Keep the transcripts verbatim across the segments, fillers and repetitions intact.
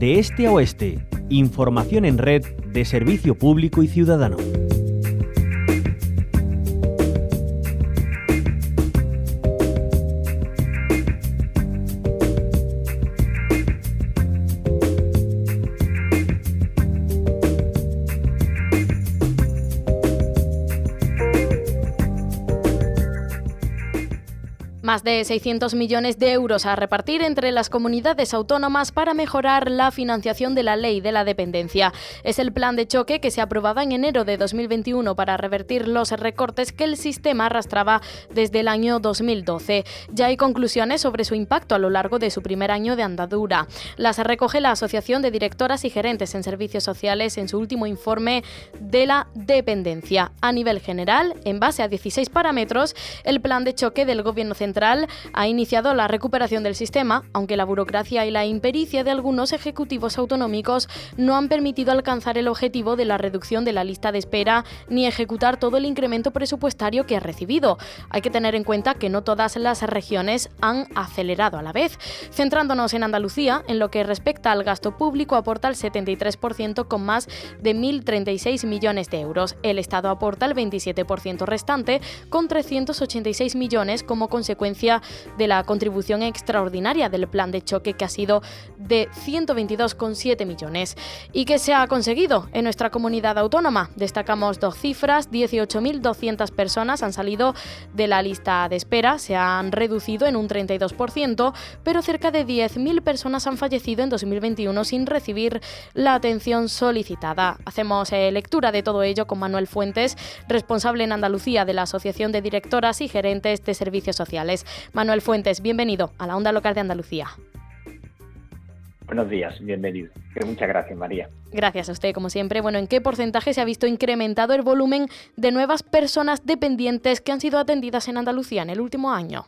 De este a oeste, información en red de servicio público y ciudadano. Más de seiscientos millones de euros a repartir entre las comunidades autónomas para mejorar la financiación de la ley de la dependencia. Es el plan de choque que se aprobaba en enero de dos mil veintiuno para revertir los recortes que el sistema arrastraba desde el año dos mil doce. Ya hay conclusiones sobre su impacto a lo largo de su primer año de andadura. Las recoge la Asociación de Directoras y Gerentes en Servicios Sociales en su último informe de la dependencia. A nivel general, en base a dieciséis parámetros, el plan de choque del Gobierno Central ha iniciado la recuperación del sistema, aunque la burocracia y la impericia de algunos ejecutivos autonómicos no han permitido alcanzar el objetivo de la reducción de la lista de espera ni ejecutar todo el incremento presupuestario que ha recibido. Hay que tener en cuenta que no todas las regiones han acelerado a la vez. Centrándonos en Andalucía, en lo que respecta al gasto público, aporta el setenta y tres por ciento con más de mil treinta y seis millones de euros. El Estado aporta el veintisiete por ciento restante con trescientos ochenta y seis millones como consecuencia de la contribución extraordinaria del plan de choque, que ha sido de ciento veintidós coma siete millones. ¿Y qué se ha conseguido en nuestra comunidad autónoma? Destacamos dos cifras: dieciocho mil doscientas personas han salido de la lista de espera, se han reducido en un treinta y dos por ciento, pero cerca de diez mil personas han fallecido en dos mil veintiuno sin recibir la atención solicitada. Hacemos eh, lectura de todo ello con Manuel Fuentes, responsable en Andalucía de la Asociación de Directoras y Gerentes de Servicios Sociales. Manuel Fuentes, bienvenido a la Onda Local de Andalucía. Buenos días, bienvenido. Muchas gracias, María. Gracias a usted, como siempre. Bueno, ¿en qué porcentaje se ha visto incrementado el volumen de nuevas personas dependientes que han sido atendidas en Andalucía en el último año?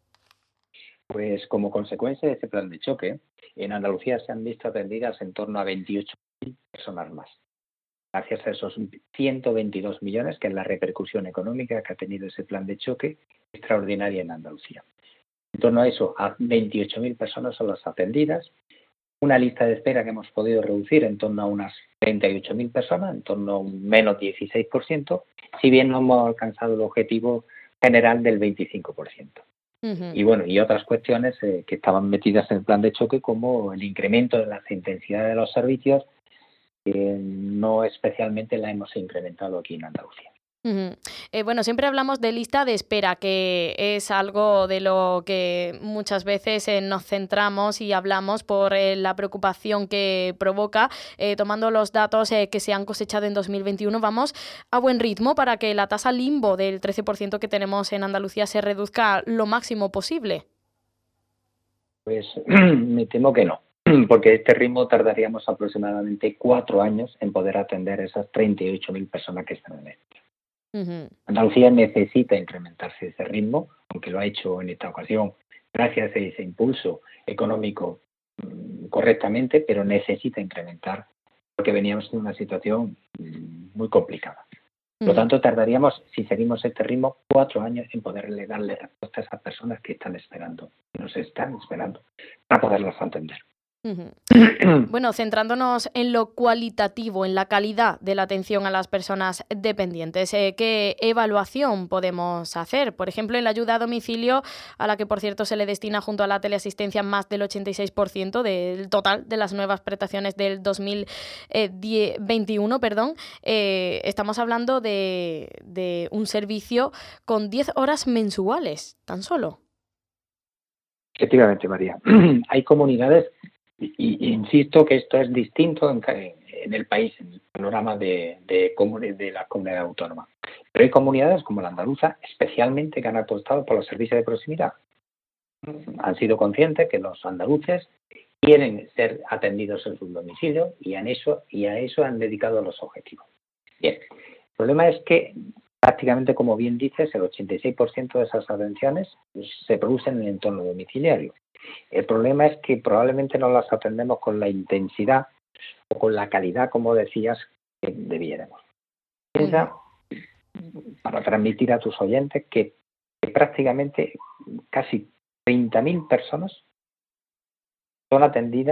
Pues como consecuencia de este plan de choque, en Andalucía se han visto atendidas en torno a veintiocho mil personas más. Gracias a esos ciento veintidós millones, que es la repercusión económica que ha tenido ese plan de choque extraordinaria en Andalucía. En torno a eso, a veintiocho mil personas son las atendidas. Una lista de espera que hemos podido reducir en torno a unas treinta y ocho mil personas, en torno a un menos dieciséis por ciento, si bien no hemos alcanzado el objetivo general del veinticinco por ciento. Uh-huh. Y bueno, y otras cuestiones eh, que estaban metidas en el plan de choque, como el incremento de la intensidad de los servicios, que no especialmente la hemos incrementado aquí en Andalucía. Uh-huh. Eh, bueno, siempre hablamos de lista de espera, que es algo de lo que muchas veces eh, nos centramos y hablamos por eh, la preocupación que provoca. Eh, tomando los datos eh, que se han cosechado en dos mil veintiuno, vamos a buen ritmo para que la tasa limbo del trece por ciento que tenemos en Andalucía se reduzca lo máximo posible. Pues me temo que no, porque este ritmo tardaríamos aproximadamente cuatro años en poder atender a esas treinta y ocho mil personas que están en esto. Uh-huh. Andalucía necesita incrementarse ese ritmo, aunque lo ha hecho en esta ocasión gracias a ese impulso económico mmm, correctamente, pero necesita incrementar porque veníamos en una situación mmm, muy complicada. Por lo tanto, tardaríamos, si seguimos este ritmo, cuatro años en poderle darle respuesta a esas personas que están esperando, que nos están esperando, para poderlas atender. Uh-huh. Bueno, centrándonos en lo cualitativo, en la calidad de la atención a las personas dependientes, eh, ¿qué evaluación podemos hacer? Por ejemplo, en la ayuda a domicilio, a la que por cierto se le destina junto a la teleasistencia más del ochenta y seis por ciento del total de las nuevas prestaciones del dos mil veintiuno, perdón, eh, estamos hablando de, de un servicio con diez horas mensuales, tan solo. Efectivamente, María. Hay comunidades. Y, y insisto que esto es distinto en, en el país, en el panorama de, de, de, de la comunidad autónoma. Pero hay comunidades como la andaluza, especialmente, que han apostado por los servicios de proximidad. Han sido conscientes que los andaluces quieren ser atendidos en sus domicilios y, en eso, y a eso han dedicado los objetivos. Bien, el problema es que prácticamente, como bien dices, el ochenta y seis por ciento de esas atenciones pues, se producen en el entorno domiciliario. El problema es que probablemente no las atendemos con la intensidad o con la calidad, como decías, que debiéramos. Piensa, para transmitir a tus oyentes, que, que prácticamente casi treinta mil personas son atendidas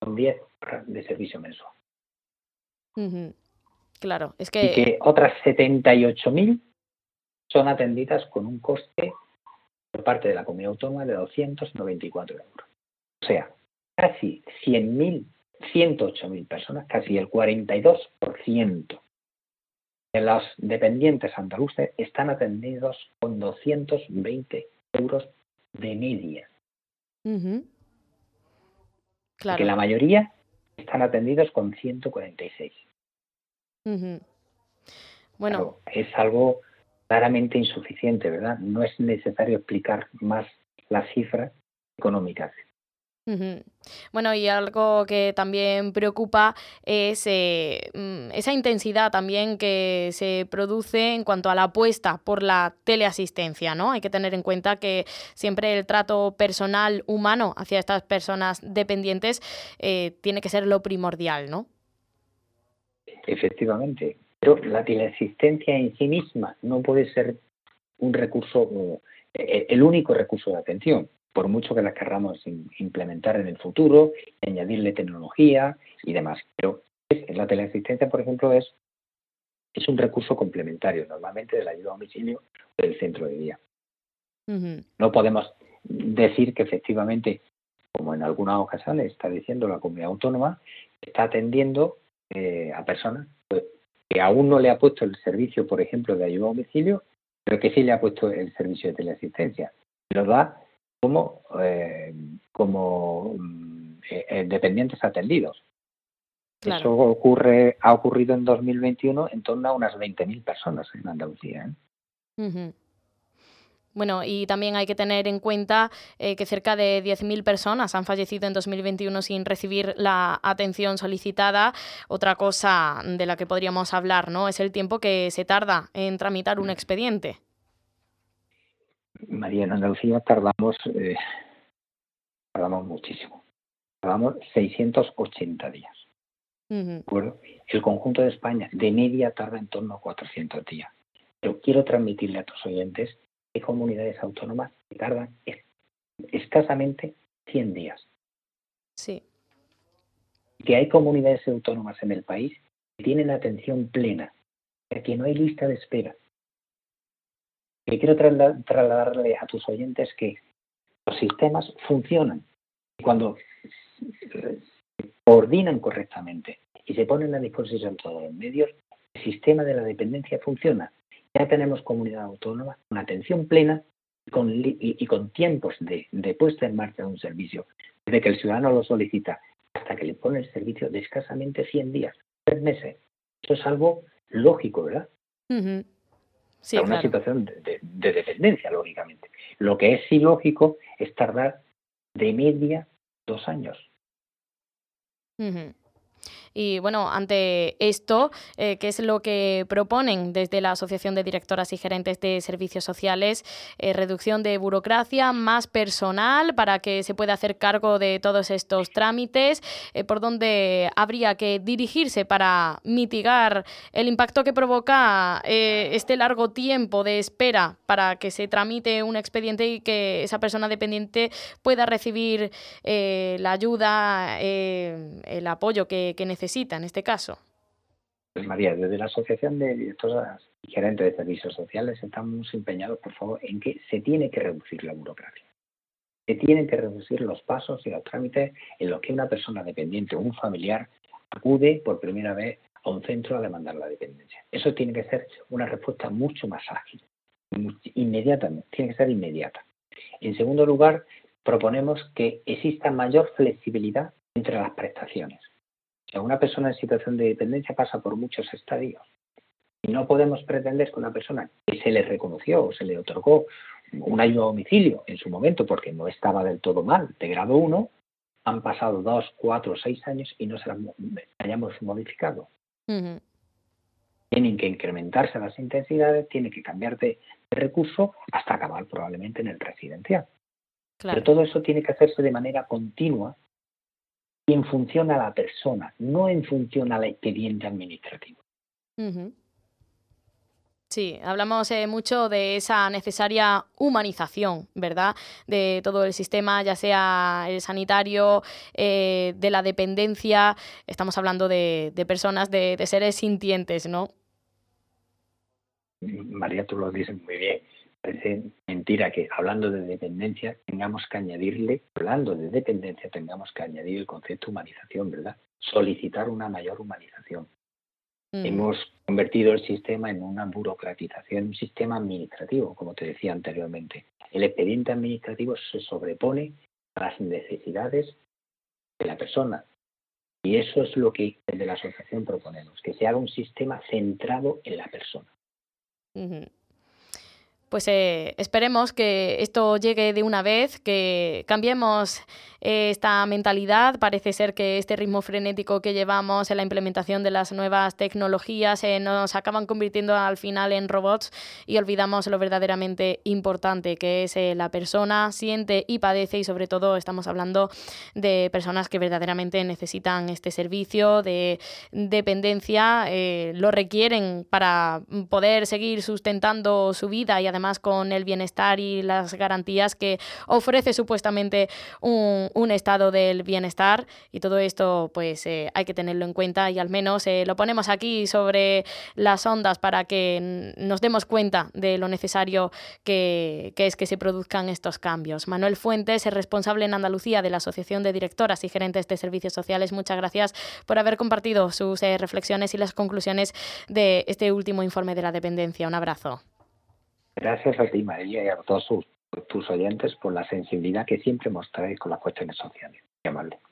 con diez horas de servicio mensual. Ujú. Claro, es Y que que otras setenta y ocho mil son atendidas con un coste por parte de la comunidad autónoma de doscientos noventa y cuatro euros. O sea, casi cien mil, ciento ocho mil personas, casi el cuarenta y dos por ciento de los dependientes andaluces están atendidos con doscientos veinte euros de media. ujú, Y que claro. la mayoría están atendidos con ciento cuarenta y seis. Ujú. Bueno, Claro, es algo claramente insuficiente, ¿verdad? No es necesario explicar más las cifras económicas. ujú. Bueno, y algo que también preocupa es eh, mm, esa intensidad también que se produce en cuanto a la apuesta por la teleasistencia, ¿no? Hay que tener en cuenta que siempre el trato personal humano hacia estas personas dependientes eh, tiene que ser lo primordial, ¿no? Efectivamente, pero la teleasistencia en sí misma no puede ser un recurso, eh, el único recurso de atención, por mucho que la querramos in- implementar en el futuro, añadirle tecnología y demás. Pero es- la teleasistencia, por ejemplo, es, es un recurso complementario, normalmente de la ayuda a domicilio o del centro de día. Ujú. No podemos decir que efectivamente, como en algunas ocasiones está diciendo la comunidad autónoma, está atendiendo eh, a personas pues, que aún no le ha puesto el servicio, por ejemplo, de ayuda a domicilio, pero que sí le ha puesto el servicio de teleasistencia. Lo da como, eh, como mm, eh, eh, dependientes atendidos. Eso Claro. ocurre, ha ocurrido en dos mil veintiuno en torno a unas veinte mil personas en Andalucía. ¿eh? Ujú. Bueno, y también hay que tener en cuenta eh, que cerca de diez mil personas han fallecido en dos mil veintiuno sin recibir la atención solicitada. Otra cosa de la que podríamos hablar, ¿no? Es el tiempo que se tarda en tramitar un expediente. María, en Andalucía tardamos, eh, tardamos muchísimo. Tardamos seiscientos ochenta días. ¿De Ujú. acuerdo? El conjunto de España de media tarda en torno a cuatrocientos días. Pero quiero transmitirle a tus oyentes que hay comunidades autónomas que tardan es- escasamente cien días. Sí, Que hay comunidades autónomas en el país que tienen atención plena, que no hay lista de espera. Que quiero trasla- trasladarle a tus oyentes que los sistemas funcionan. Y cuando eh, coordinan correctamente y se ponen a disposición todos los medios, el sistema de la dependencia funciona. Ya tenemos comunidad autónoma con atención plena y con, li- y, y con tiempos de, de puesta en marcha de un servicio, desde que el ciudadano lo solicita hasta que le pone el servicio de escasamente cien días, tres meses. Eso es algo lógico, ¿verdad? ujú. Sí, Para una claro. situación de, de- de dependencia, lógicamente. Lo que es ilógico es tardar de media dos años. Ujú. Y bueno, ante esto, eh, ¿qué es lo que proponen desde la Asociación de Directoras y Gerentes de Servicios Sociales? Eh, reducción de burocracia, más personal para que se pueda hacer cargo de todos estos trámites, eh, por dónde habría que dirigirse para mitigar el impacto que provoca eh, este largo tiempo de espera para que se tramite un expediente y que esa persona dependiente pueda recibir eh, la ayuda, eh, el apoyo que, que necesita en este caso. Pues María, desde la Asociación de Directoras y Gerentes de Servicios Sociales estamos empeñados, por favor, en que se tiene que reducir la burocracia. Se tienen que reducir los pasos y los trámites en los que una persona dependiente o un familiar acude por primera vez a un centro a demandar la dependencia. Eso tiene que ser una respuesta mucho más ágil, inmediata, tiene que ser inmediata. En segundo lugar, proponemos que exista mayor flexibilidad entre las prestaciones. O sea, una persona en situación de dependencia pasa por muchos estadios y no podemos pretender que una persona que se le reconoció o se le otorgó una ayuda a domicilio en su momento porque no estaba del todo mal, de grado uno, han pasado dos, cuatro, seis años y no se la hayamos modificado. Ujú. Tienen que incrementarse las intensidades, tiene que cambiar de recurso hasta acabar probablemente en el residencial. Pero Claro. todo eso tiene que hacerse de manera continua y en función a la persona, no en función al expediente administrativo. Ujú. Sí, hablamos eh, mucho de esa necesaria humanización, ¿verdad?, de todo el sistema, ya sea el sanitario, eh, de la dependencia. Estamos hablando de, de personas, de, de seres sintientes, ¿no? María, tú lo dices muy bien. Parece mentira que hablando de dependencia tengamos que añadirle, hablando de dependencia tengamos que añadir el concepto humanización, ¿verdad? Solicitar una mayor humanización. Mm. Hemos convertido el sistema en una burocratización, un sistema administrativo, como te decía anteriormente. El expediente administrativo se sobrepone a las necesidades de la persona. Y eso es lo que desde la asociación proponemos, que se haga un sistema centrado en la persona. Uh-huh. Pues eh, esperemos que esto llegue de una vez, que cambiemos eh, esta mentalidad. Parece ser que este ritmo frenético que llevamos en la implementación de las nuevas tecnologías eh, nos acaban convirtiendo al final en robots y olvidamos lo verdaderamente importante, que es eh, la persona, siente y padece, y sobre todo estamos hablando de personas que verdaderamente necesitan este servicio de dependencia, eh, lo requieren para poder seguir sustentando su vida y además con el bienestar y las garantías que ofrece supuestamente un, un estado del bienestar, y todo esto pues eh, hay que tenerlo en cuenta, y al menos eh, lo ponemos aquí sobre las ondas para que nos demos cuenta de lo necesario que, que es que se produzcan estos cambios. Manuel Fuentes es responsable en Andalucía de la Asociación de Directoras y Gerentes de Servicios Sociales. Muchas gracias por haber compartido sus eh, reflexiones y las conclusiones de este último informe de la dependencia. Un abrazo. Gracias a ti, María, y a todos tus, tus oyentes por la sensibilidad que siempre mostráis con las cuestiones sociales. Qué amable.